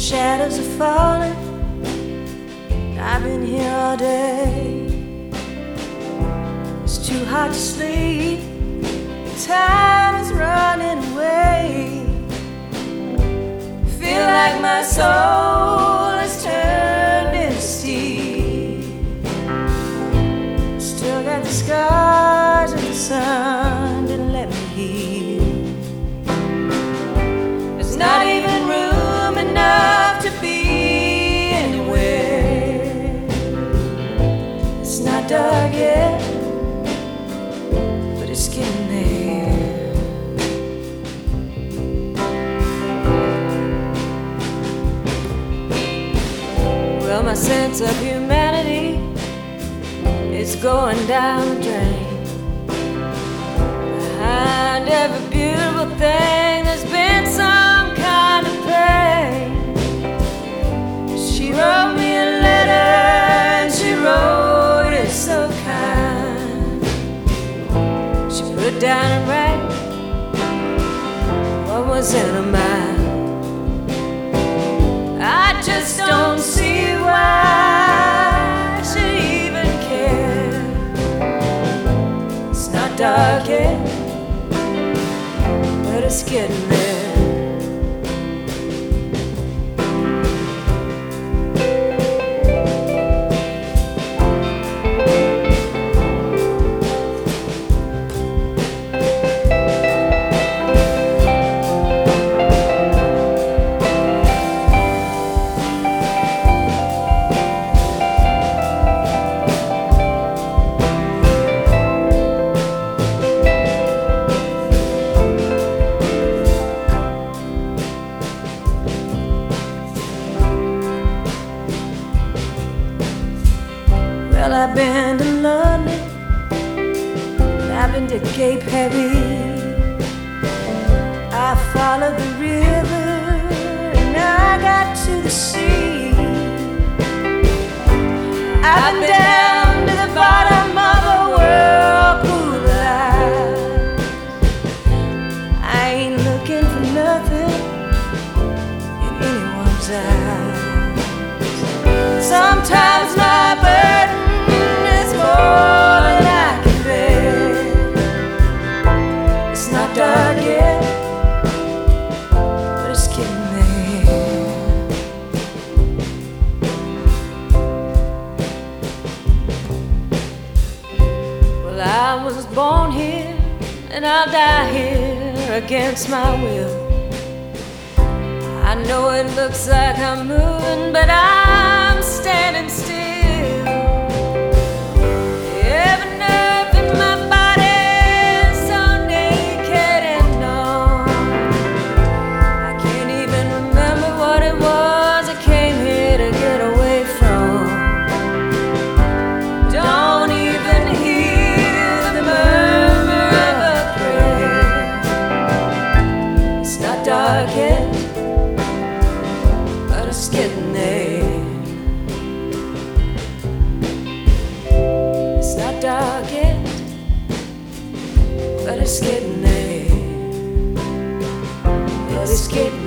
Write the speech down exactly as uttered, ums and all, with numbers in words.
shadows are falling. I've been here all day. It's too hard to sleep. Time is running away. Feel like my soul has turned into steel. Still got the scars of the sun didn't let me heal. There's not even room enough to be anywhere. It's not dark yet, but it's getting there. Well, my sense of humanity is going down the drain. Behind every beautiful thing there's been some kind of pain. She wrote me a letter and she wrote it so kind. She put down and write what was in her mind. I just don't see why she even cared. It's not dark yet, but it's getting there. Well, I've been to London, and I've been to Cape Heavy. I followed the river, and I got to the sea. I've been down to the bottom of a whirlpool eye. I ain't looking for nothing in anyone's eyes. Sometimes my burden more than I can bear. It's not dark yet, but it's getting there. Well, I was born here and I'll die here against my will. I know it looks like I'm moving, but I'm standing still. But it's getting there. It's not dark yet, but it's getting there. But it's getting